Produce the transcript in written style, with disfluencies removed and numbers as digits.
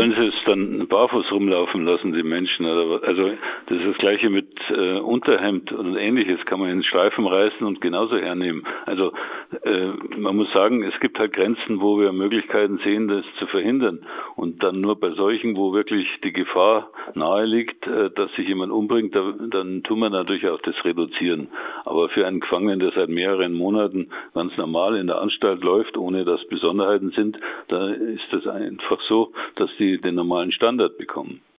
wenn sie es dann barfuß rumlaufen lassen, die Menschen. Also das ist das Gleiche mit Unterhemd und Ähnliches, kann man in Streifen reißen und genauso hernehmen. Also man muss sagen, es gibt halt Grenzen, wo wir Möglichkeiten sehen, das zu verhindern. Und dann nur bei solchen, wo wirklich die Gefahr nahe liegt, dass sich jemand umbringt, dann tun wir natürlich auch das reduzieren. Aber für einen Gefangenen, der seit mehreren Monaten ganz normal in der Anstalt läuft, ohne dass Besonderheiten sind, da ist das einfach so, dass die den normalen Standard bekommen.